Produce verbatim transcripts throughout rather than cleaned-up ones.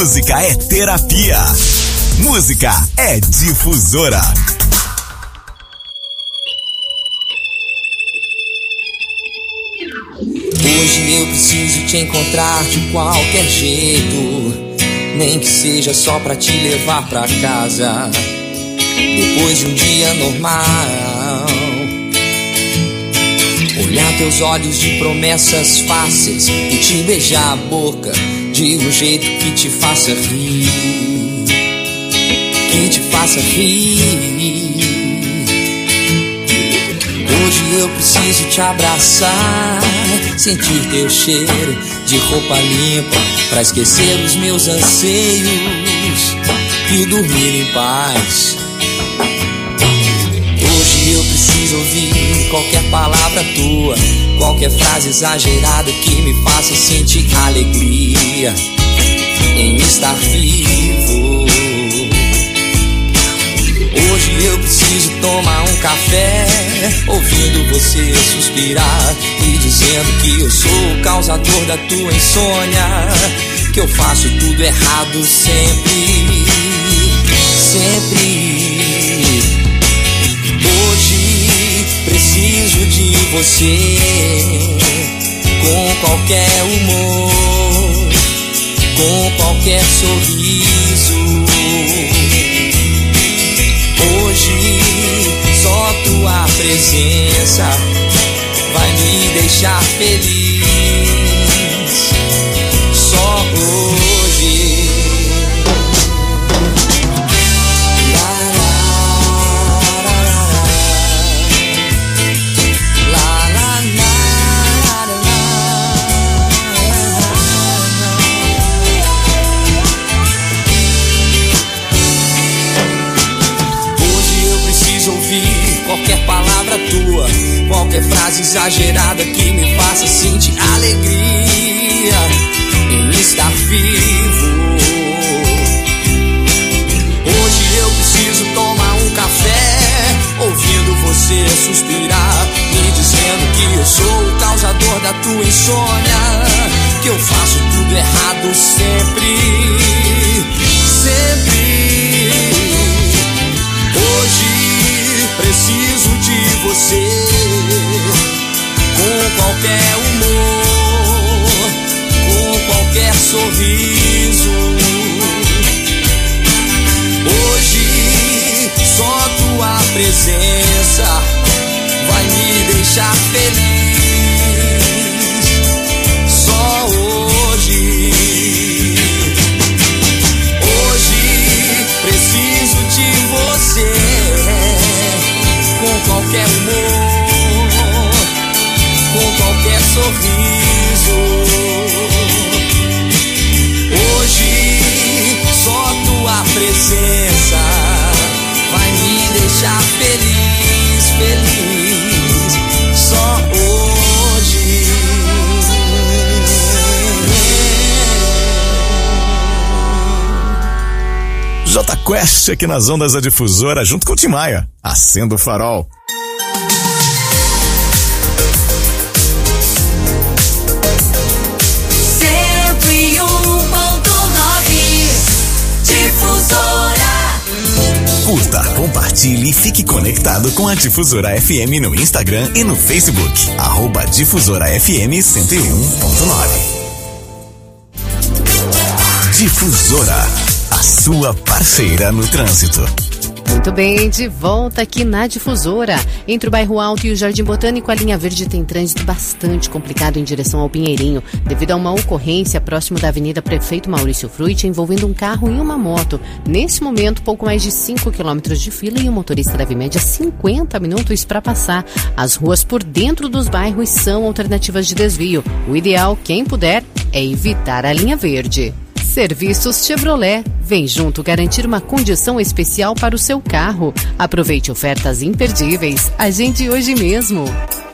Música é terapia. Música é Difusora. Hoje eu preciso te encontrar de qualquer jeito, nem que seja só pra te levar pra casa. Depois de um dia normal, olhar teus olhos de promessas fáceis e te beijar a boca de um jeito que te faça rir, que te faça rir. Hoje eu preciso te abraçar, sentir teu cheiro de roupa limpa, pra esquecer os meus anseios e dormir em paz. Hoje eu preciso ouvir qualquer palavra tua, qualquer frase exagerada que me faça sentir alegria em estar vivo. Hoje eu preciso tomar um café, ouvindo você suspirar e dizendo que eu sou o causador da tua insônia, que eu faço tudo errado sempre, sempre. Hoje preciso de você, com qualquer humor, com qualquer sorriso. Hoje só tua presença vai me deixar feliz. Só hoje. Qualquer palavra tua, qualquer frase exagerada que me faça sentir alegria em estar vivo. Hoje eu preciso tomar um café, ouvindo você suspirar e dizendo que eu sou o causador da tua insônia, que eu faço tudo errado sempre, sempre. Hoje preciso de você, com qualquer humor, com qualquer sorriso. Hoje só tua presença vai me deixar feliz. Só hoje. Hoje preciso de você, com qualquer humor, com qualquer sorriso. Hoje só tua presença vai me deixar feliz, feliz. Só hoje. J Quest aqui nas ondas da Difusora, junto com o Tim Maia, Acenda o Farol. cento e um ponto nove Difusora. Curta, compartilhe e fique conectado com a Difusora F M no Instagram e no Facebook. Arroba Difusora F M cento e um ponto nove. Difusora, a sua parceira no trânsito. Muito bem, de volta aqui na Difusora. Entre o Bairro Alto e o Jardim Botânico, a linha verde tem trânsito bastante complicado em direção ao Pinheirinho, devido a uma ocorrência próximo da Avenida Prefeito Maurício Fruit, envolvendo um carro e uma moto. Nesse momento, pouco mais de cinco quilômetros de fila e o motorista leva em média cinquenta minutos para passar. As ruas por dentro dos bairros são alternativas de desvio. O ideal, quem puder, é evitar a linha verde. Serviços Chevrolet. Vem junto garantir uma condição especial para o seu carro. Aproveite ofertas imperdíveis. Agende hoje mesmo.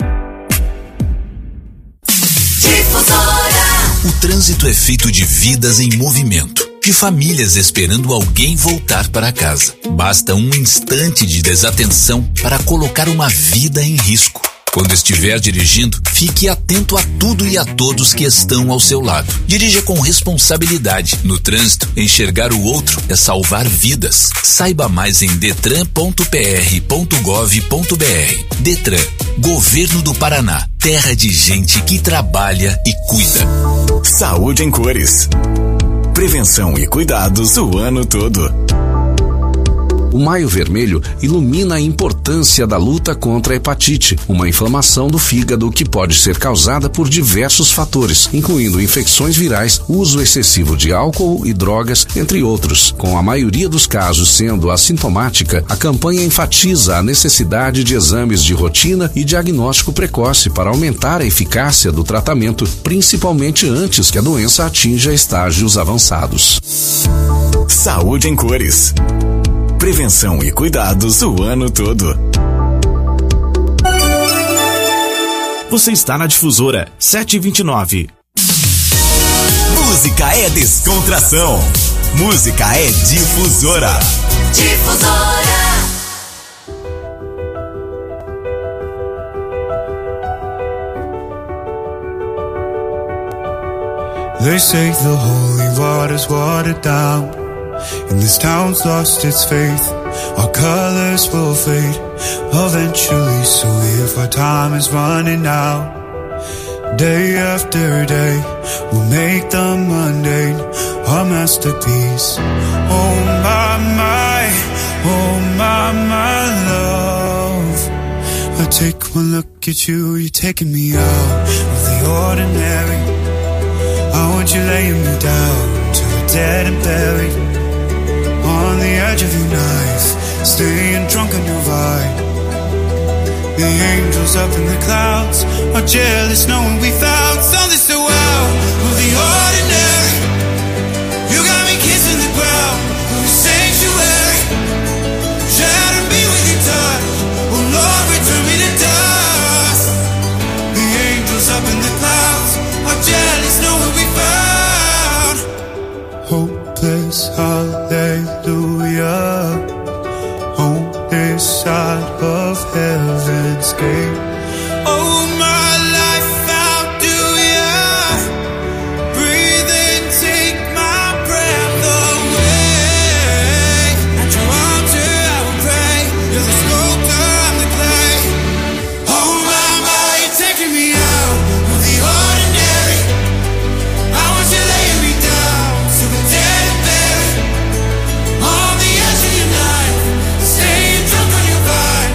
Difusora. O trânsito é feito de vidas em movimento, de famílias esperando alguém voltar para casa. Basta um instante de desatenção para colocar uma vida em risco. Quando estiver dirigindo, fique atento a tudo e a todos que estão ao seu lado. Dirija com responsabilidade. No trânsito, enxergar o outro é salvar vidas. Saiba mais em detran ponto p r ponto gov ponto b r. Detran, Governo do Paraná. Terra de gente que trabalha e cuida. Saúde em cores. Prevenção e cuidados o ano todo. O Maio Vermelho ilumina a importância da luta contra a hepatite, uma inflamação do fígado que pode ser causada por diversos fatores, incluindo infecções virais, uso excessivo de álcool e drogas, entre outros. Com a maioria dos casos sendo assintomática, a campanha enfatiza a necessidade de exames de rotina e diagnóstico precoce para aumentar a eficácia do tratamento, principalmente antes que a doença atinja estágios avançados. Saúde em cores. Prevenção e cuidados o ano todo. Você está na Difusora sete e vinte e nove. Música é descontração. Música é Difusora. Difusora. They say the holy water's watered down, and this town's lost its faith. Our colors will fade eventually, so if our time is running out, day after day, we'll make the mundane our masterpiece. Oh my, my, oh my, my love, I take one look at you, you're taking me out of the ordinary. I want you laying me down till we're dead and buried on the edge of your knife, staying drunk on your vine. The angels up in the clouds are jealous knowing we found something so out of the ordinary. You got me kissing the ground of the sanctuary, shatter me with your touch, oh Lord, return me to dust. The angels up in the clouds are jealous knowing we found hopeless hallelujah on this side of heaven's gate. Oh, my life, how do ya breathe and take my breath away? At your altar I will pray, you're the sculptor, I'm the clay. Oh my, my, you're taking me out of the ordinary. I want you laying me down to the dead and buried on the edge of your knife, staying drunk on your vine.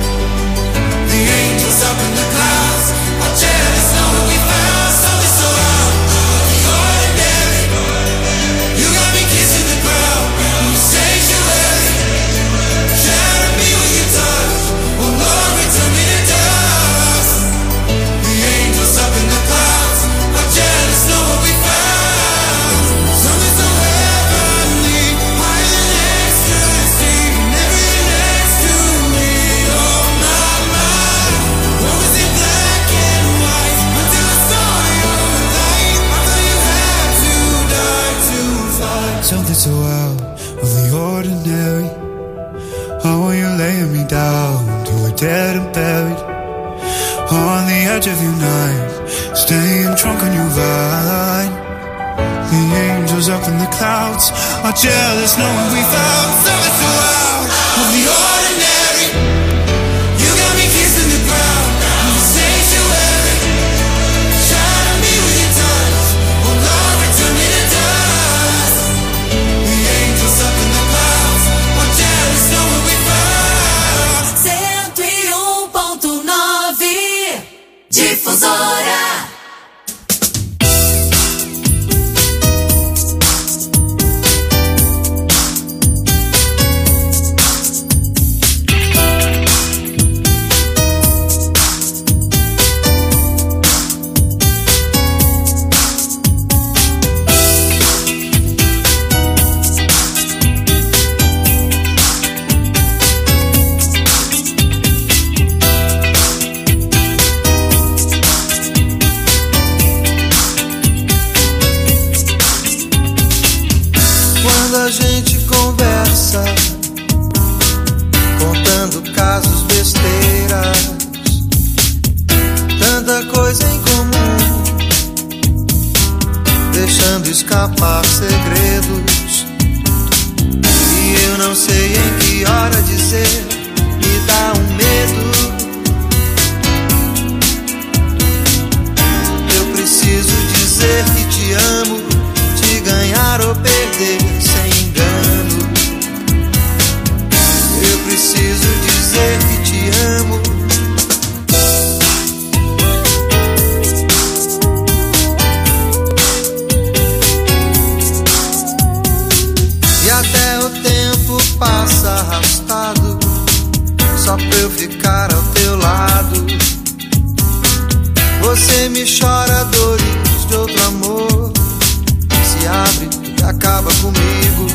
The angels up in the clouds are jealous knowing we found something so out of the ordinary. You got me kissing the ground in your sanctuary, shatter me with your touch, oh Lord, return me to dust. The angels up in the clouds are jealous knowing we found something so heavenly, higher than ecstasy, never next to me. Oh my, my, what was it black and white until I saw your light? I thought you had to die to find something so out of the ordinary. I want you laying me down till we're dead and buried on the edge of your night, staying drunk on your vine. The angels up in the clouds are jealous knowing we found something so out of the ordinary. You got me kissing the ground in the sanctuary, shatter me with your touch, oh Lord, return me to dust. The angels up in the clouds are jealous knowing we found. cento e um ponto nove. Difusora. Quando a gente conversa, contando casos besteiras, escapar segredos. E eu não sei em que hora dizer, me dá um medo. Eu preciso dizer que te amo, te ganhar ou perder sem engano. Eu preciso dizer que te amo. E até o tempo passa arrastado, só pra eu ficar ao teu lado. Você me chora dores de outro amor, se abre e acaba comigo.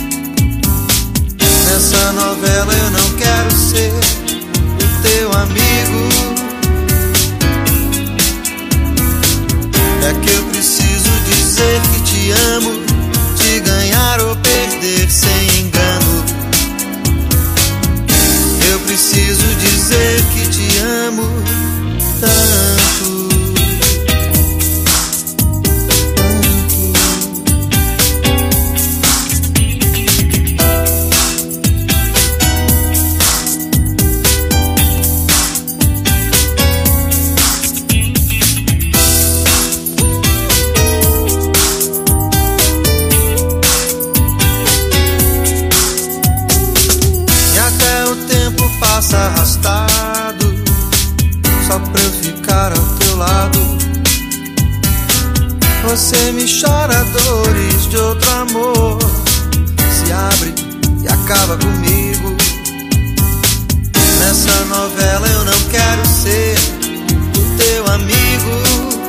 Nessa novela eu não quero ser o teu amigo. É que eu preciso dizer que te amo, te ganhar ou perder sem engano. Eu preciso dizer que te amo tanto. Passa arrastado, só pra eu ficar ao teu lado. Você me chora dores de outro amor, se abre e acaba comigo. Nessa novela eu não quero ser o teu amigo.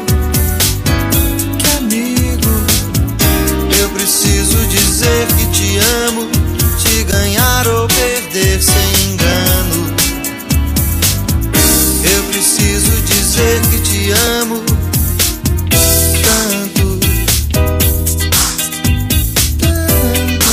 Que amigo? Eu preciso dizer que te amo, te ganhar ou perder sem engano. Eu preciso dizer que te amo tanto, tanto.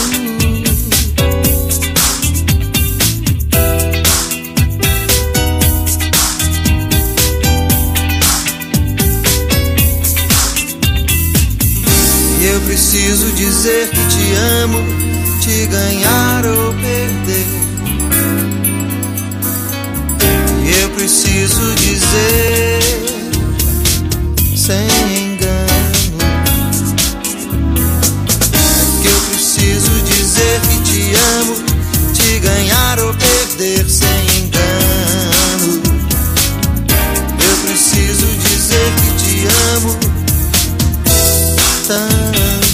E eu preciso dizer que te amo, te ganhar ou perder. E eu preciso dizer sem engano. É que eu preciso dizer que te amo, te ganhar ou perder sem engano. Eu preciso dizer que te amo tanto.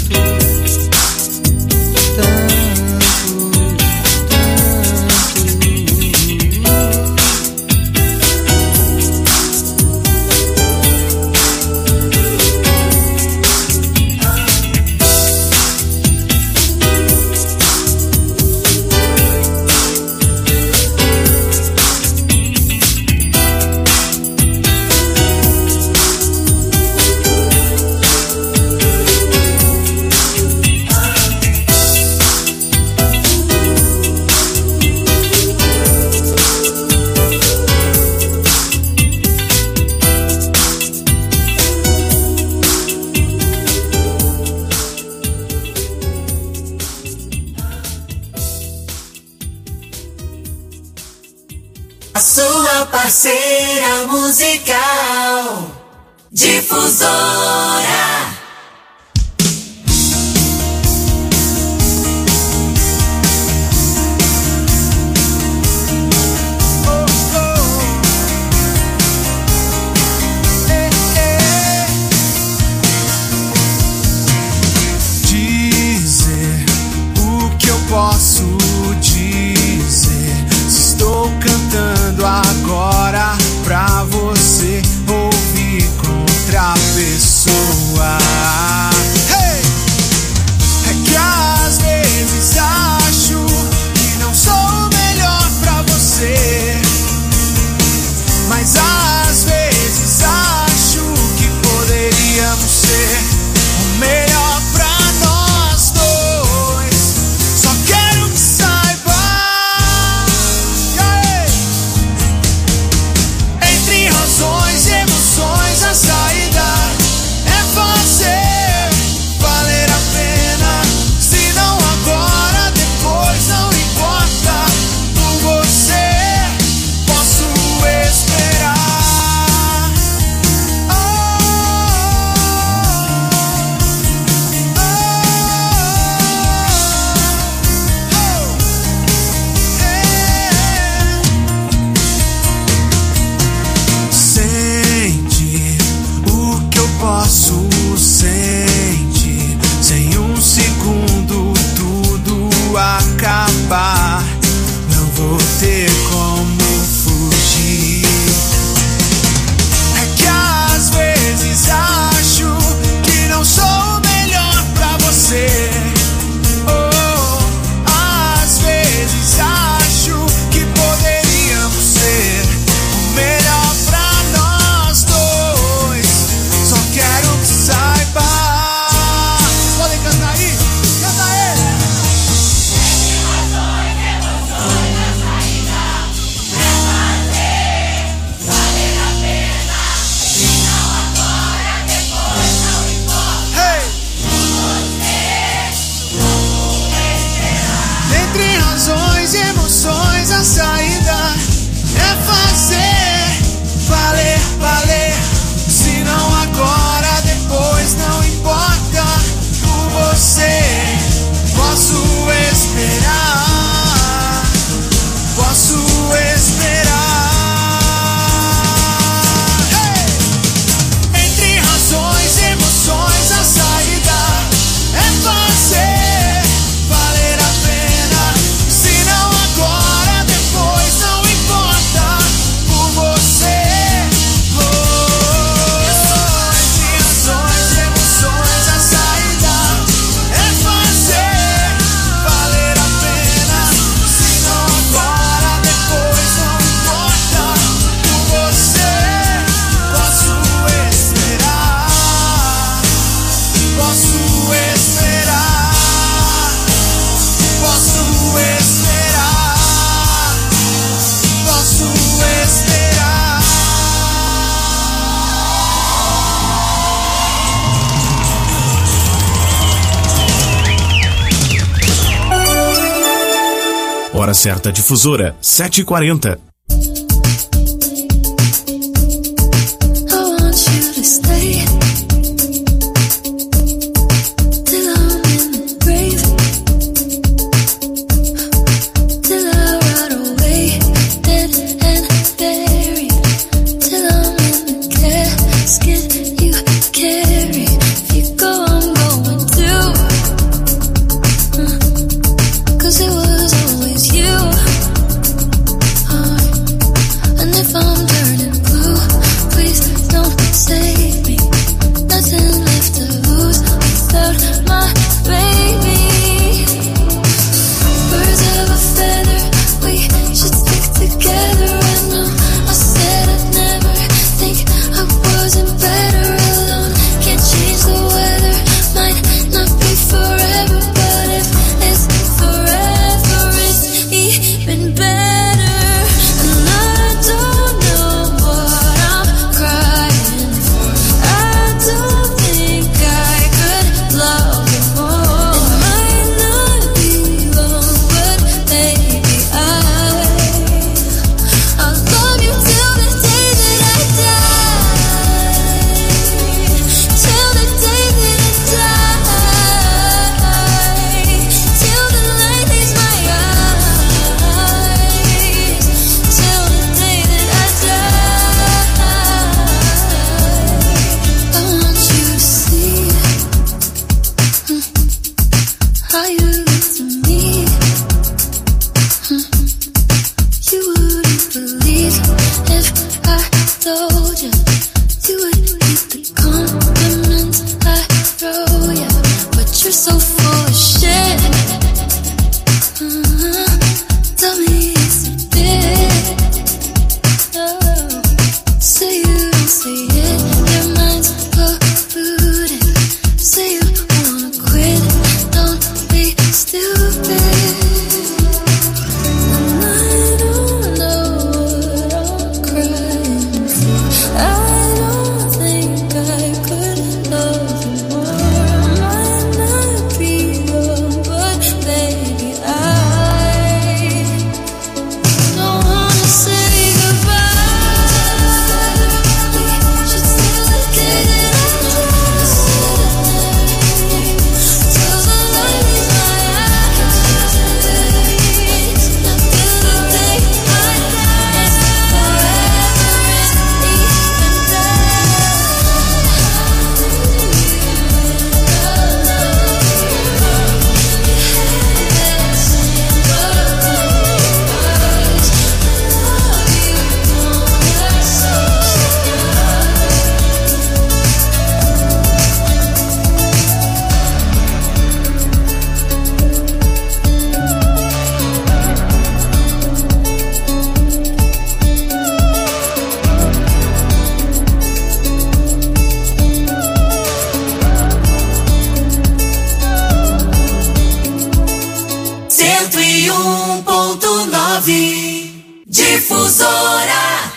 Sua parceira musical Difusora. Dizer o que eu posso dizer, se estou cantando agora pra você ouvir com outra pessoa. Hora certa difusora, sete e quarenta. Difusora.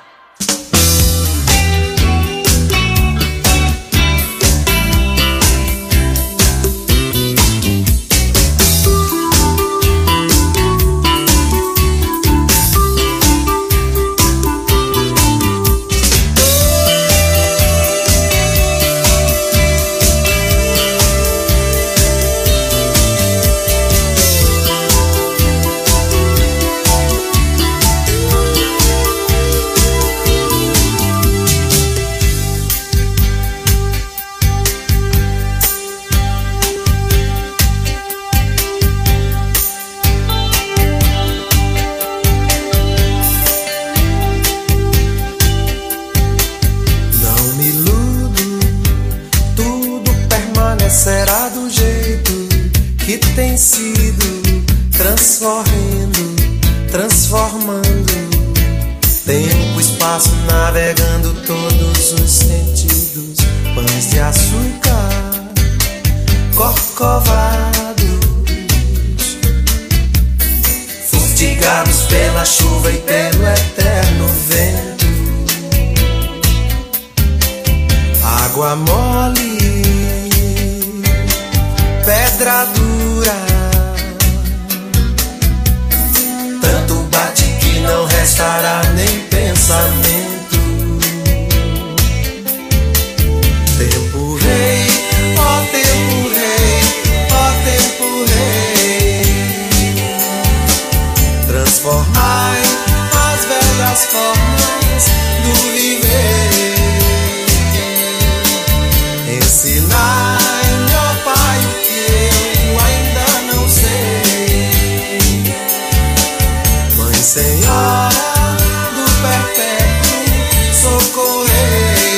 Será do jeito que tem sido, transcorrendo, transformando tempo, espaço, navegando todos os sentidos. Pães de açúcar, corcovados, fustigados pela chuva e pelo eterno vento. Água mole, pedra dura, restará nem pensamento. Tempo rei, ó tempo rei, ó tempo rei, transformai as velhas formas do viver. Ensinai-me, ó Pai, o que eu ainda não sei. Mãe Senhora do perpétuo socorrei.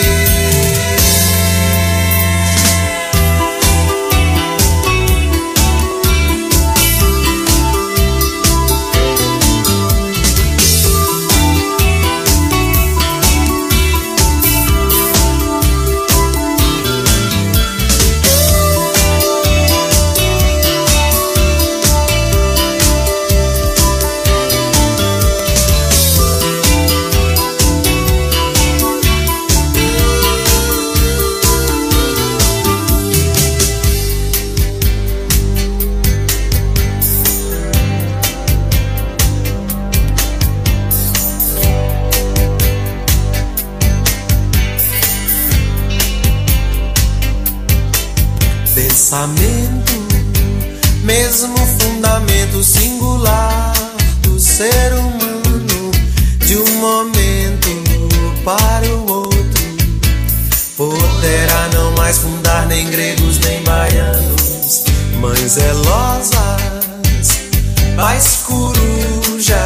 Pensamento, mesmo fundamento singular do ser humano, de um momento para o outro, poderá não mais fundar nem gregos nem baianos, mães zelosas, pais corujas.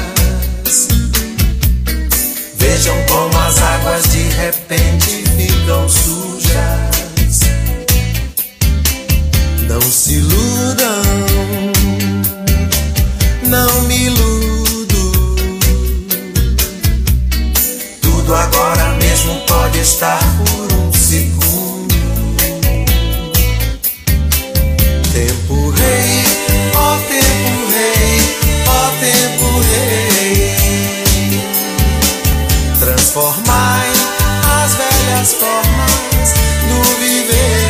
Vejam como as águas de repente ficam sujas. Não se iludam, não me iludo. Tudo agora mesmo pode estar por um segundo. Tempo rei, ó tempo rei, ó tempo rei, transformai as velhas formas do viver.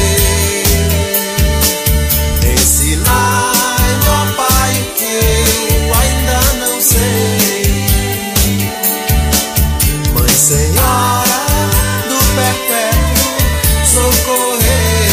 Ensinai-me, ó Pai, o que eu ainda não sei. Mãe Senhora do perpétuo socorrei.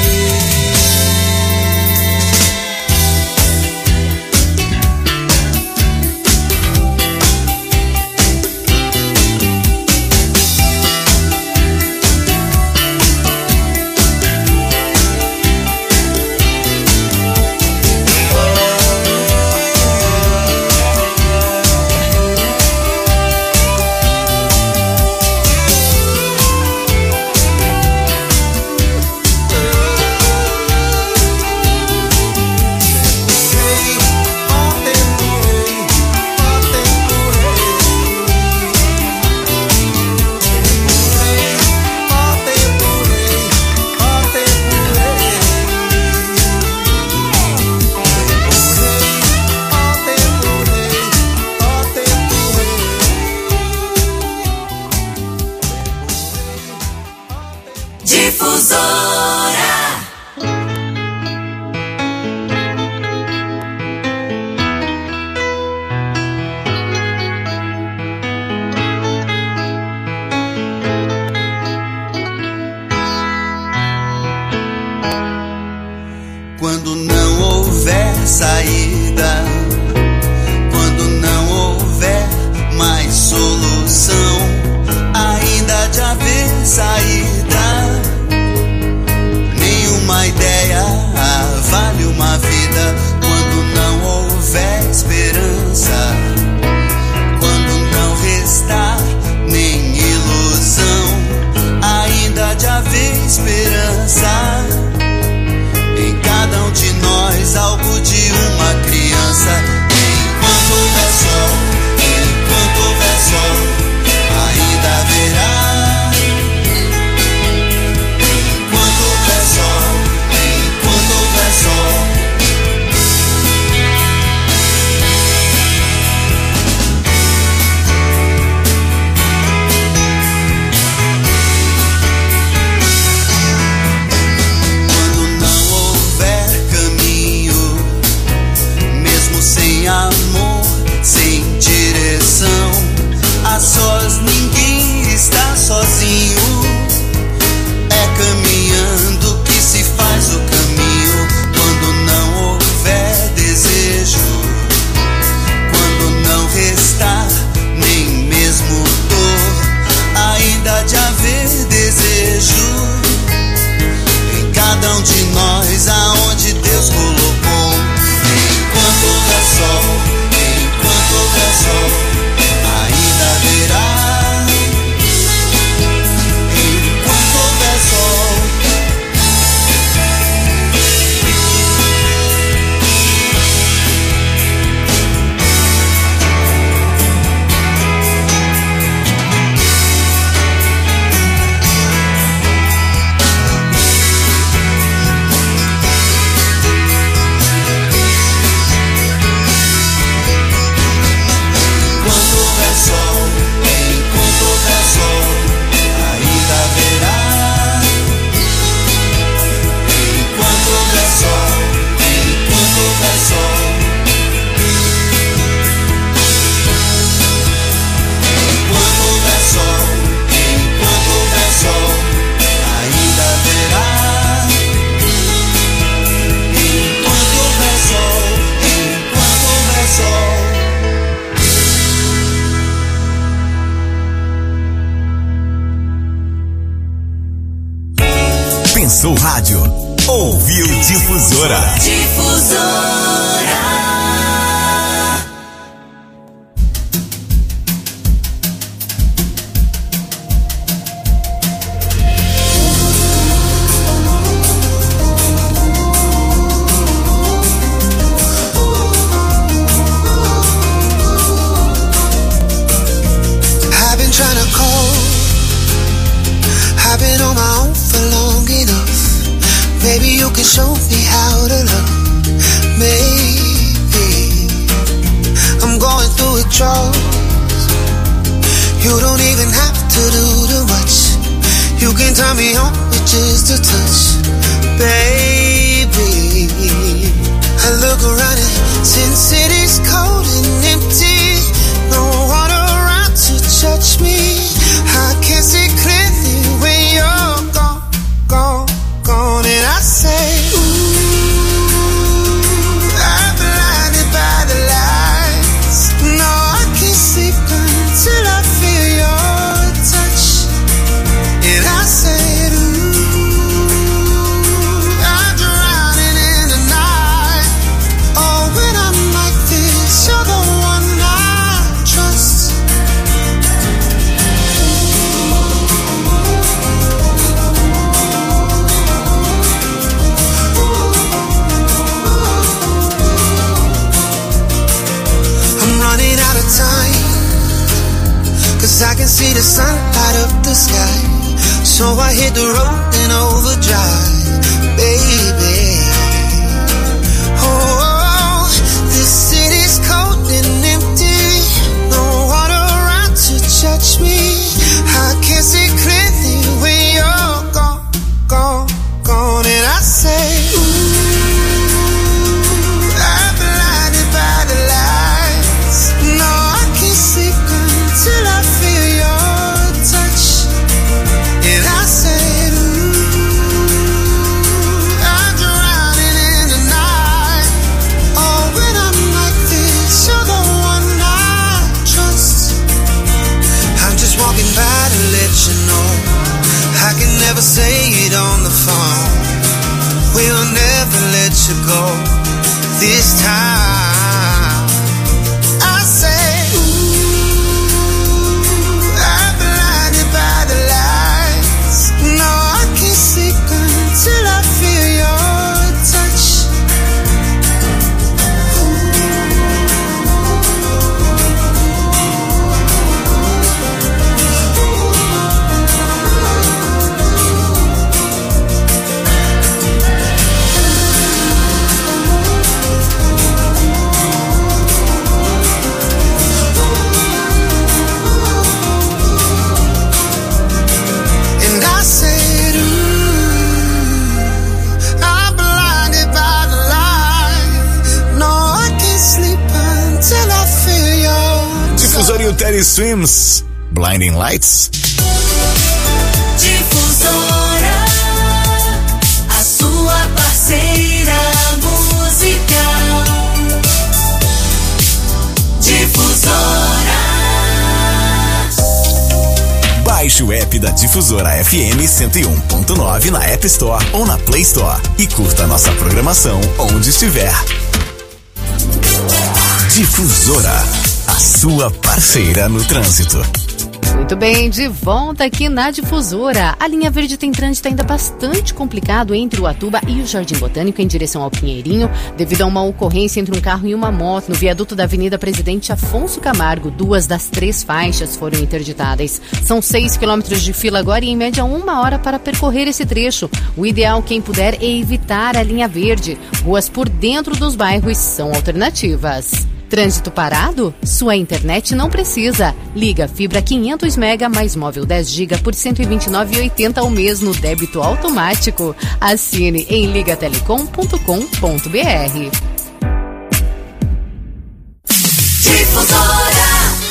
Quando não houver saída, quando não houver mais solução, ainda de haver saída, Começou o rádio. Ouviu Difusora. Difusora. I've been trying to call. I've been on my own for long enough. Maybe you can show me how to love. Maybe I'm going through withdrawals. You don't even have to do too much. You can turn me on with just a touch, baby. I look around and since city's cold and empty, no one around to touch me. I can't see clearly when you're gone, gone, gone. And I say, ooh, I'm blinded by the lights. No, I can't sleep until I feel your touch. And I said, ooh, I'm drowning in the night. Oh, when I'm like this, you're the one I trust. I'm running out of time, 'cause I can see the sun light up the sky. So I hit the road in overdrive, baby. Oh, this city's cold and empty. No one around to touch me. I can't see clearly when you're gone, gone, gone. And I say, ooh, I'm blinded by the lights. No, I can't sleep until I feel your touch. And I said, ooh, I'm drowning in the night. Oh, when I'm like this, you're the one I trust. I'm just walking by to let you know I can never say it on the phone. We'll never let you go this time. I say, ooh, I'm blinded by the lights. No, I can't sleep until I feel your touch. And I said, ooh, I'm blinded by the light. No, I can't sleep until I feel your Difusora e o Terry Swims. Blinding Lights. Difusora, a sua parceira musical. Difusora. Baixe o app da Difusora F M cento e um ponto nove na App Store ou na Play Store e curta nossa programação onde estiver. Difusora, a sua parceira no trânsito. Muito bem, de volta aqui na Difusora. A linha verde tem trânsito ainda bastante complicado entre o Atuba e o Jardim Botânico em direção ao Pinheirinho, devido a uma ocorrência entre um carro e uma moto no viaduto da Avenida Presidente Afonso Camargo. Duas das três faixas foram interditadas. São seis quilômetros de fila agora e em média uma hora para percorrer esse trecho. O ideal, quem puder, é evitar a linha verde. Ruas por dentro dos bairros são alternativas. Trânsito parado? Sua internet não precisa. Liga fibra quinhentos mega mais móvel dez giga por cento e vinte e nove reais e oitenta centavos ao mês no débito automático. Assine em liga telecom ponto com ponto br. Difusora.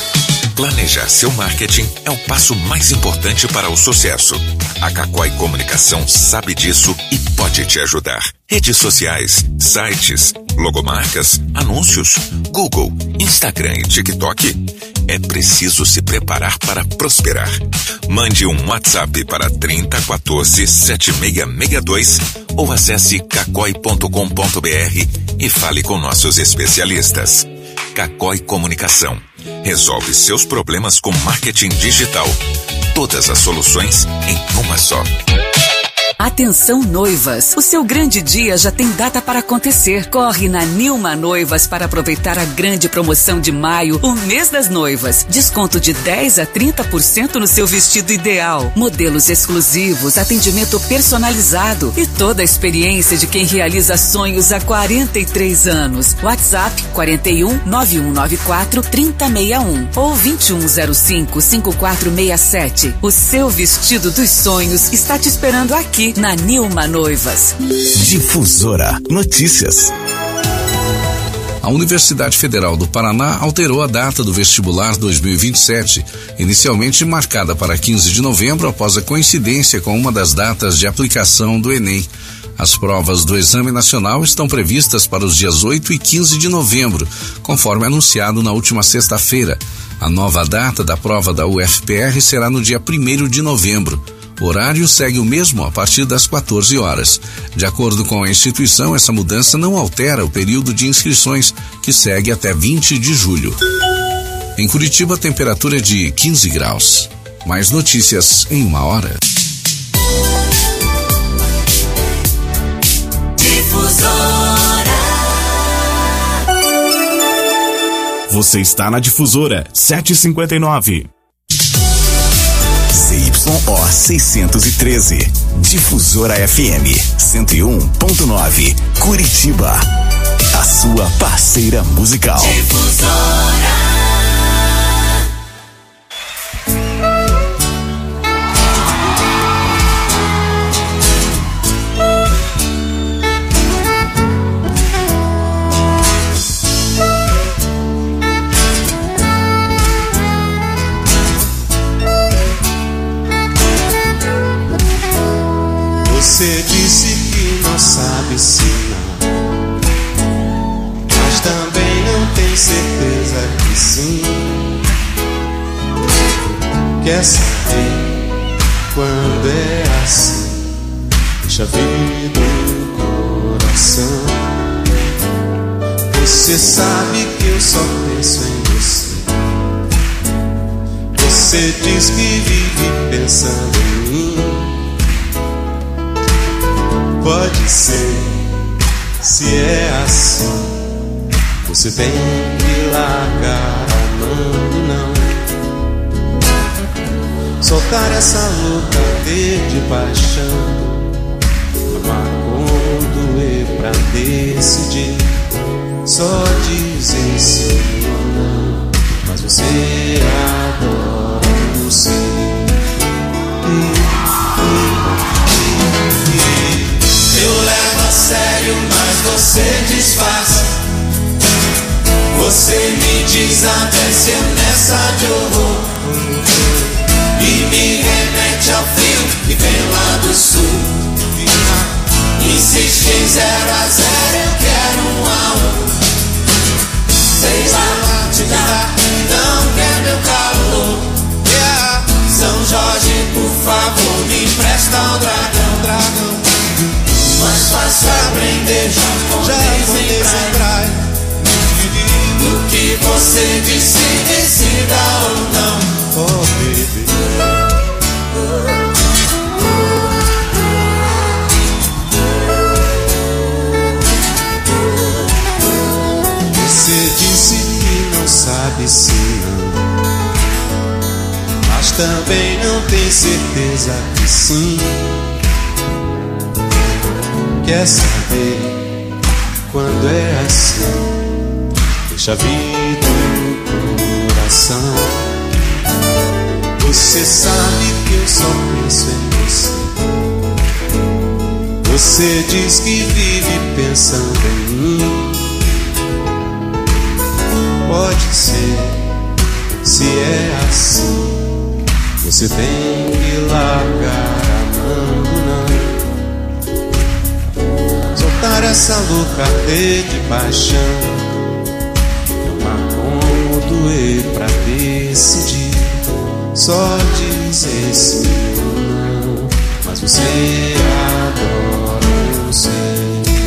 Planejar seu marketing é o passo mais importante para o sucesso. A Cacói Comunicação sabe disso e pode te ajudar. Redes sociais, sites, logomarcas, anúncios, Google, Instagram e TikTok. É preciso se preparar para prosperar. Mande um WhatsApp para trinta quatorze, setenta e seis sessenta e dois ou acesse cacói ponto com ponto br e fale com nossos especialistas. Cacói Comunicação. Resolve seus problemas com marketing digital. Todas as soluções em uma só. Atenção noivas, o seu grande dia já tem data para acontecer. Corre na Nilma Noivas para aproveitar a grande promoção de maio, o mês das noivas. Desconto de dez a trinta por cento no seu vestido ideal. Modelos exclusivos, atendimento personalizado e toda a experiência de quem realiza sonhos há quarenta e três anos. WhatsApp quarenta e um, nove um nove quatro, trinta sessenta e um ou vinte e um zero cinco, cinquenta e quatro sessenta e sete. O seu vestido dos sonhos está te esperando aqui na Nilma Noivas. Difusora Notícias. A Universidade Federal do Paraná alterou a data do vestibular dois mil e vinte e sete, inicialmente marcada para quinze de novembro, após a coincidência com uma das datas de aplicação do Enem. As provas do Exame Nacional estão previstas para os dias oito e quinze de novembro, conforme anunciado na última sexta-feira. A nova data da prova da U F P R será no dia primeiro de novembro. O horário segue o mesmo a partir das quatorze horas. De acordo com a instituição, essa mudança não altera o período de inscrições, que segue até vinte de julho. Em Curitiba, a temperatura é de quinze graus. Mais notícias em uma hora. Você está na Difusora sete e cinquenta e nove. C Y O seiscentos e treze. Difusora F M cento e um ponto nove. Curitiba. A sua parceira musical. Difusora. Você disse que não sabe se não, mas também não tem certeza que sim. Quer saber quando é assim? Deixa vir do coração. Você sabe que eu só penso em você. Você diz que vive pensando em mim. Pode ser, se é assim, você tem que largar a mão, não. Soltar essa louca de paixão, amar com doer pra decidir. Só dizer sim ou não, mas você adora o sim. Eu levo a sério, mas você disfarça. Você me desabece nessa de horror e me remete ao frio que vem lá do sul. Insiste em zero a zero, eu quero um a um. Sei lá te dar, não quer meu calor. São Jorge, por favor, me empresta o dragão, dragão. Mais fácil aprender japonês em praia do que você disse, decida ou não. Oh, baby. Você disse que não sabe se não, mas também não tem certeza que sim. Quer saber quando é assim? Deixa vir do coração. Você sabe que eu só penso em você. Você diz que vive pensando em mim. Pode ser, Se é assim, você tem que largar a mão, não. Soltar essa louca rede de paixão. Não há como doer pra decidir. Só dizer sim ou não. Mas você adora, eu sei.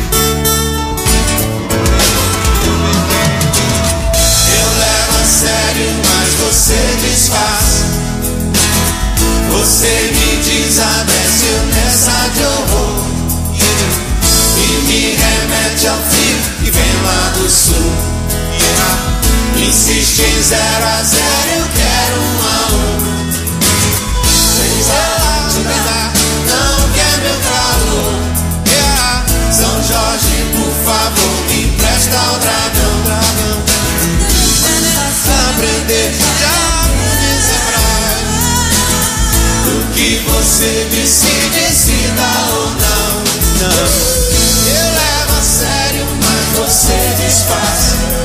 Sério, mas você desfaz. Você me desabece nessa de horror e me remete ao frio que vem lá do sul. Yeah. Insiste em zero a zero, eu quero um a um. Seis a lá, não quer meu calor. Yeah. São Jorge, por favor, me empresta o dragão, dragão. Aprender já dizer o que você decide se dá ou não. Não. Eu levo a sério, mas você desfaz.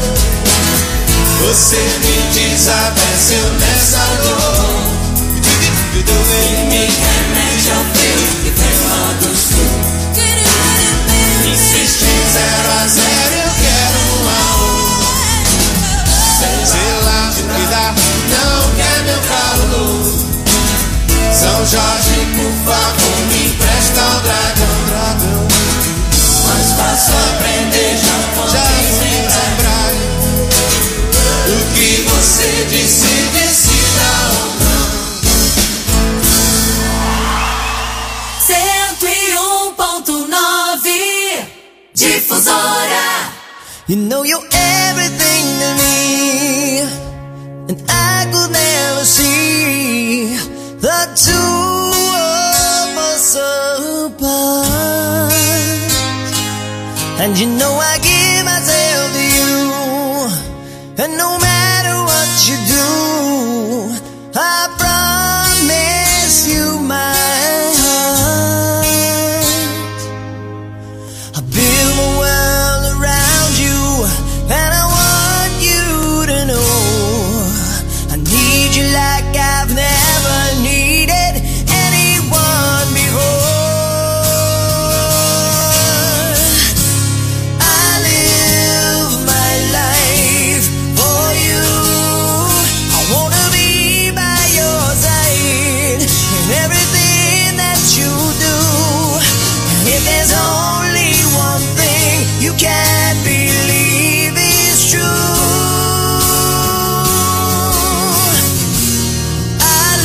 Você me desabece nessa dor e me remete ao frio que vem lá do sul. Insiste em zero a zero, eu quero um a um. Sei lá o que dá, não quer meu calor. São Jorge, por favor, me empresta o dragão, dragão. Mas faço aprender, já fui lembrar o que você decide se dá ou não. cento e um ponto nove Difusora. You know you're everything to me, and I could never see the two of us apart. And you know I give myself to you, and no matter what you do, I promise you my heart. I build a world around you, and I want you to know I need you like I've never needed anyone before. I live my life for you. I wanna be by your side in everything that you do. And if there's only one thing you can't believe is true, I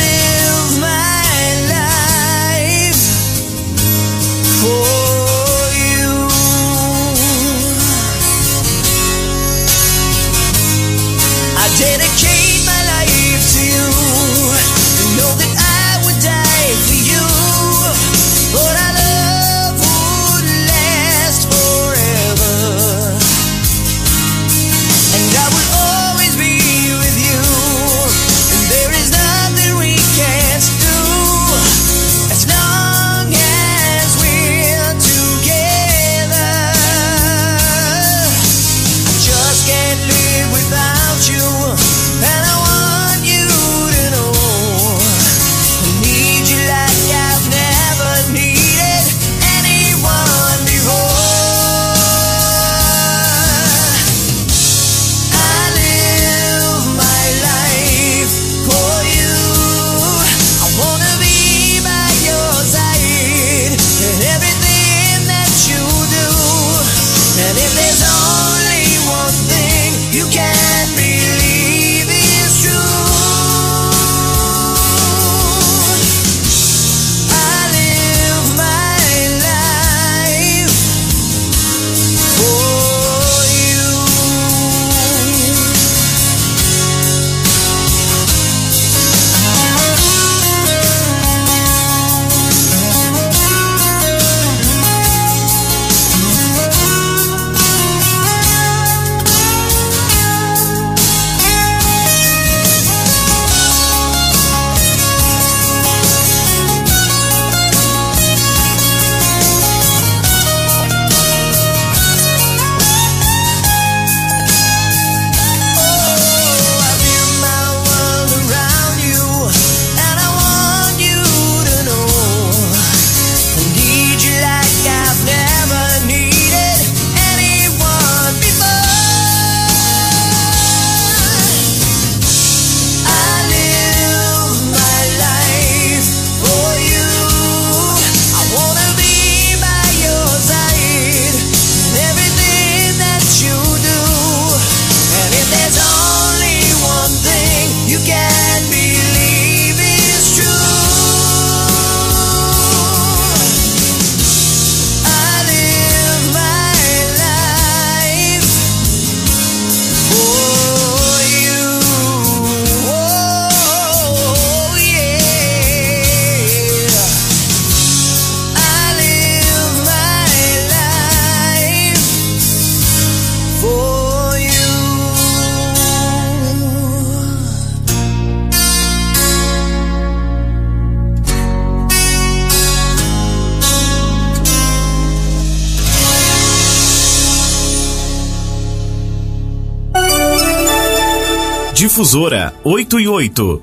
Difusora oito e oito.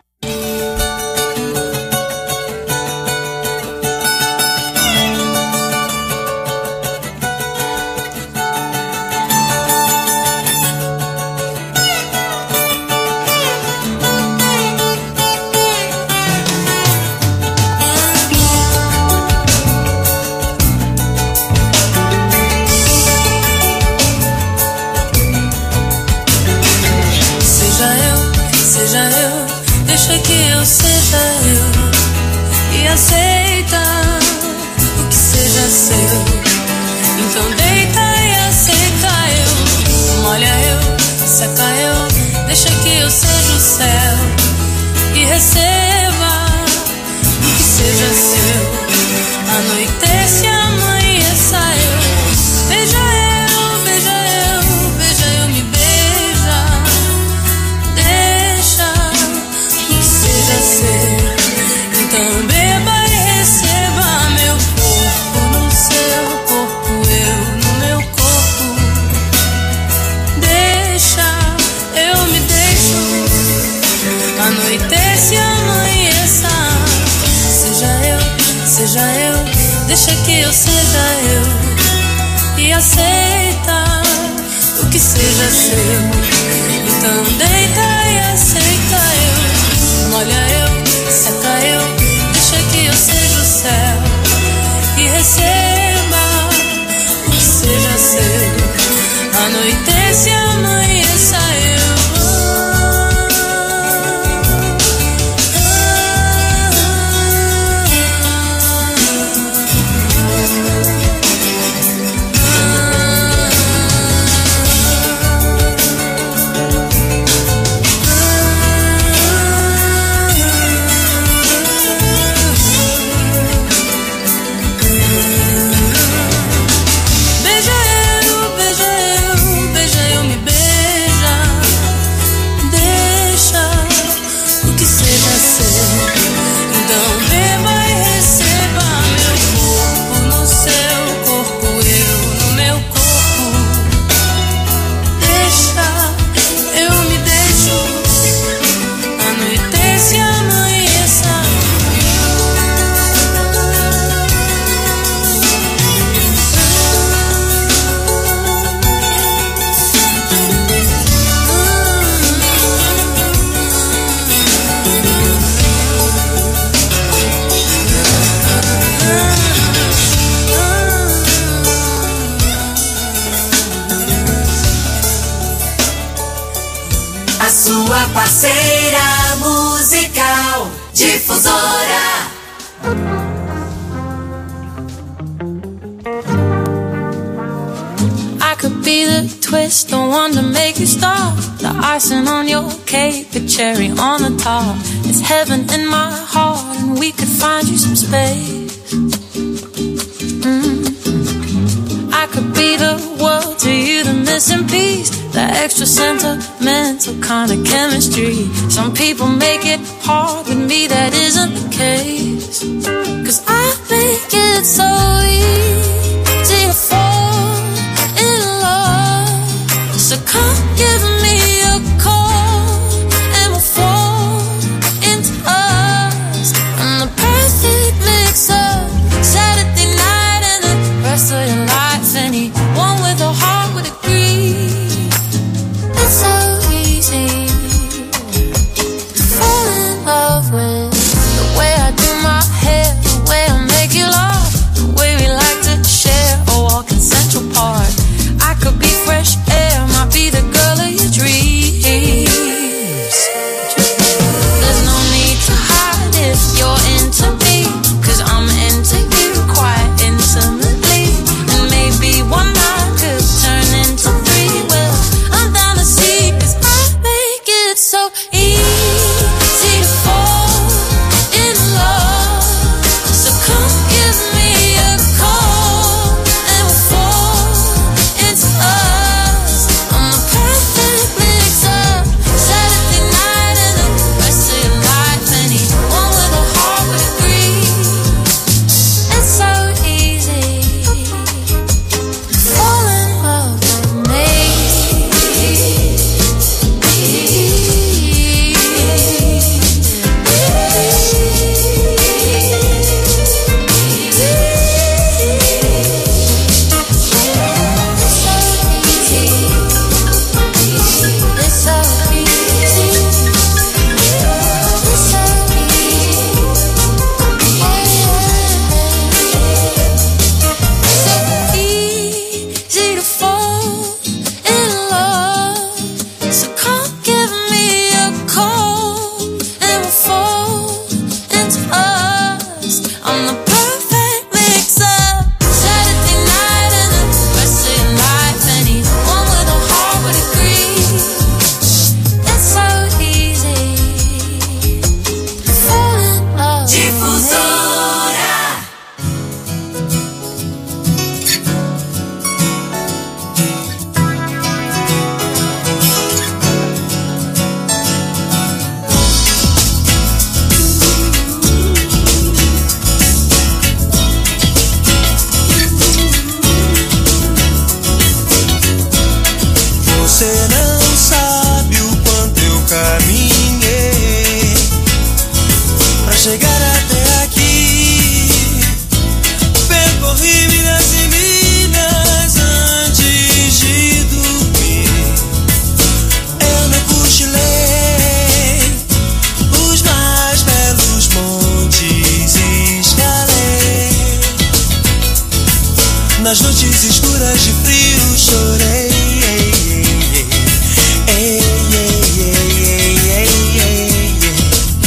Parceira musical Difusora. I could be the twist, the one to make you stop, the icing on your cake, the cherry on the top. It's heaven in my heart, and we could find you some space. Mm-hmm. I could be the world to you, the missing piece, the extra sentimental kind of chemistry. Some people make it hard, with me that isn't the case. Cause I think it's so easy to fall in love. So come give me a call and we'll fall into us. And the perfect mix up Saturday night and the rest of your life. Anyone with a heart would agree. It's so easy to fall in love with the way I do my hair, the way I make you laugh, the way we like to Nas noites escuras de frio chorei. Ei, ei, ei, ei, ei, ei, ei.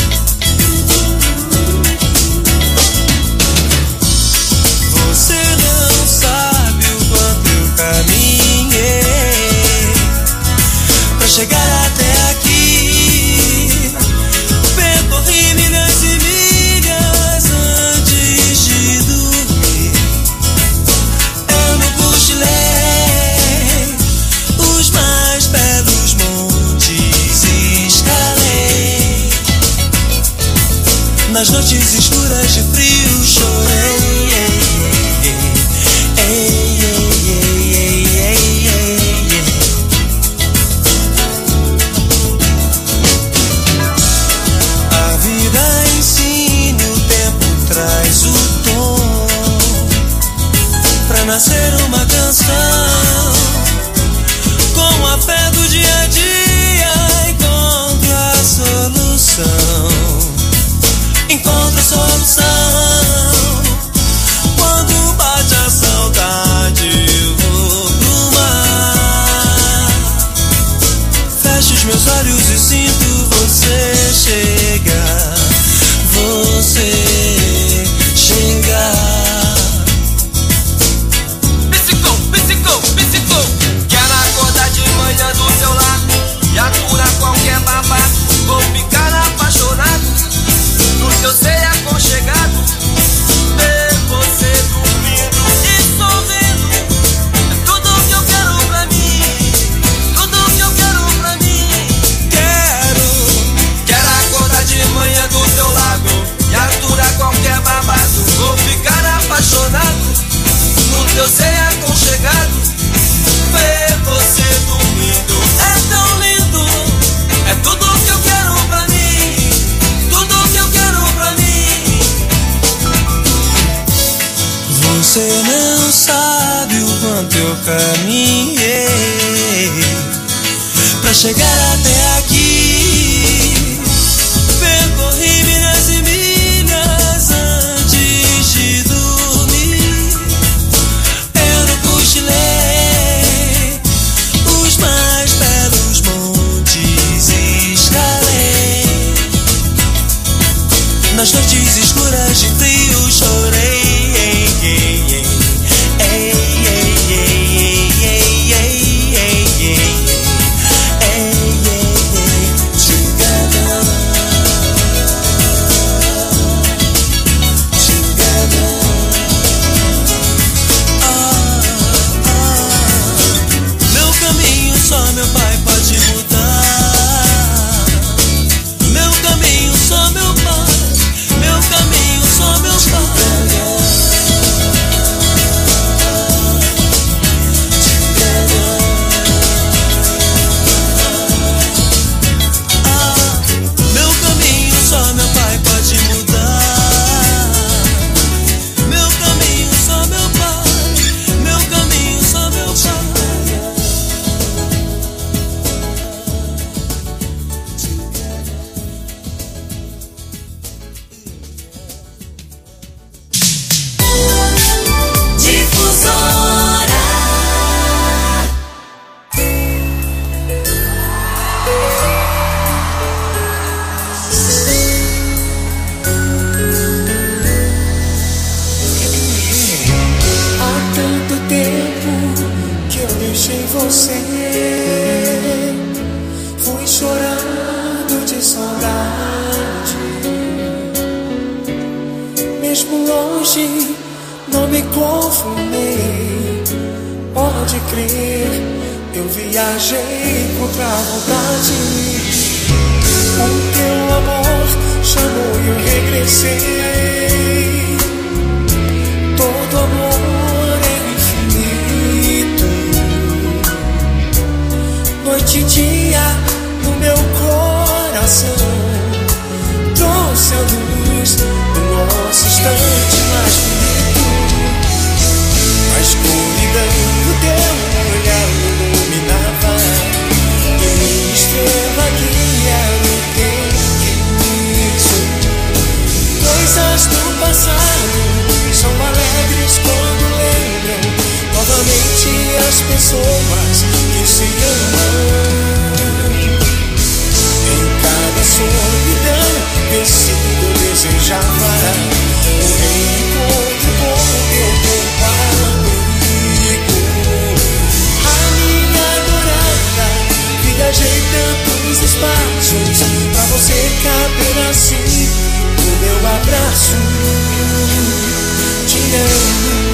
Você não sabe o quanto eu caminhei pra chegar até aqui. Percorri milhas e milhas antes de dormir. Eu não cochilei os mais belos montes escalei. Nas noites escuras de frio chorei. A vida ensina, o tempo traz o tom pra nascer uma canção. Com a fé do dia a dia encontro a solução. Encontro a solução. Quando bate a saudade eu vou pro mar. Fecho os meus olhos e sinto você chegar. Você chegar. Psicou, psicou, psicou. Quero acordar de manhã do teu lado e aturar qualquer babado. Vou ficar apaixonado no teu ser aconchegado. Ver você dormindo e sorrindo é tudo que eu quero pra mim. Tudo que eu quero pra mim. Quero, quero acordar de manhã do teu lado e aturar qualquer babado. Vou ficar apaixonado no teu ser aconchegado. Ver você dormindo é tão lindo. É tudo que eu quero pra mim. Tudo que eu quero pra mim. Você não sabe o quanto eu caminhei pra chegar até aqui. Percorri milhas e milhas antes de dormir. Eu não cochilei os mais belos montes escalei. Nas noites escuras de frio chorei. Meu caminho só meu pai pode mudar. Meu caminho só meu pai. Meu caminho só meu pai. Ah, meu caminho só meu pai pode mudar. Meu caminho só meu pai. Meu caminho só meu pai. Difusora. Há tanto tempo que eu deixei você. Fui chorando de saudade. Mesmo longe, não me conformei. Pode crer, eu viajei contra a vontade. O teu amor chamou e eu regressei. Todo amor é infinito. Noite e dia no meu coração. Trouxe a luz do nosso instante mais bonito. A escuridão do teu olhar iluminava. E minha estrela guia no tempo que as pessoas que se amam. Em cada solidão vencido eu desejava um reencontro com o teu corpo abrigo. A minha adorada, viajei tantos espaços pra você caber assim no meu abraço. Te amo.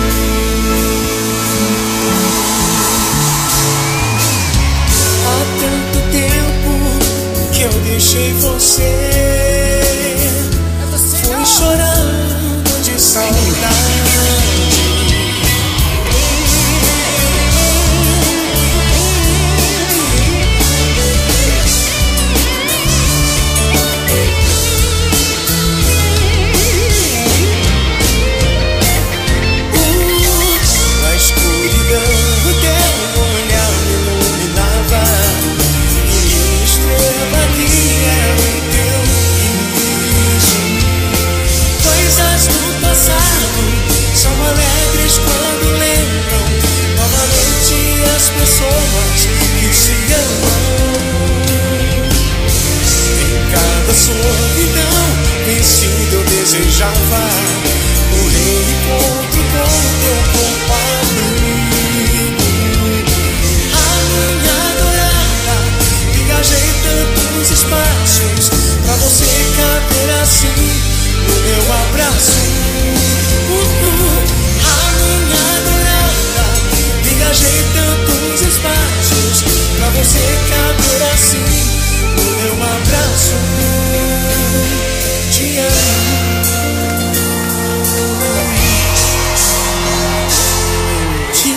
Há tanto tempo que eu deixei você, fui chorando de saudade. São alegres quando lembram novamente as pessoas que se amam. Em cada solidão vencido eu desejava um reencontro com o teu corpo abrigo. A minha adorada, viajei tantos espaços pra você caber assim no meu abraço. Viajei tantos espaços pra você caber assim no meu abraço. Te amo. Te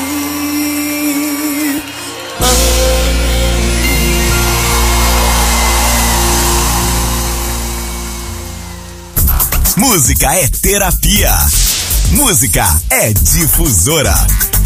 amo. Música é terapia. Música é Difusora.